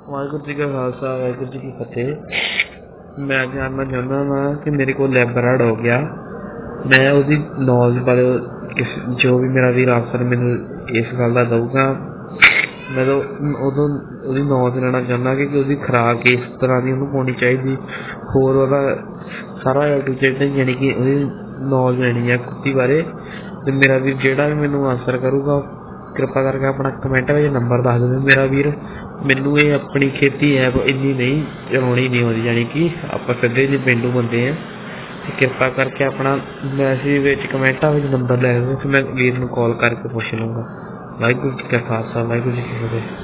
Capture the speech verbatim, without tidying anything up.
वाहिगुरू जी का खालसा वाहिगुरू जी की फतेह। मैं जानना चाਹੁंदा वा कि मेरे को लैबराड हो गया, मैं उसकी नॉलेज बारे किस जो भी मेरा वीर अफसर मैनू इस गल का दूगा, मैं तो उदों उसकी नॉलेज लेना चाहना कि उसकी खुराक किस तरह की उन्होंने पानी चाहिए, होर वह सारा ए टू जेड यानी कि नॉलेज लेनी है कुत्ती बारे। तो मेरा वीर जेड़ा भी मैनू आंसर करूगा कृपा करके अपना कमेंट में नंबर दस दो मेरा वीर। मैनू ये अपनी खेती है इन्नी नहीं चलानी नहीं होती, यानी कि आप सीधे जी पेंडू बंदे हैं, कृपा करके अपना मैसेज कमेंटा में नंबर लै दो, मैं वीर कॉल करके पुछ लूँगा। वाहिगुरू जी का खालसा वाहिगुरू जी की फतेह।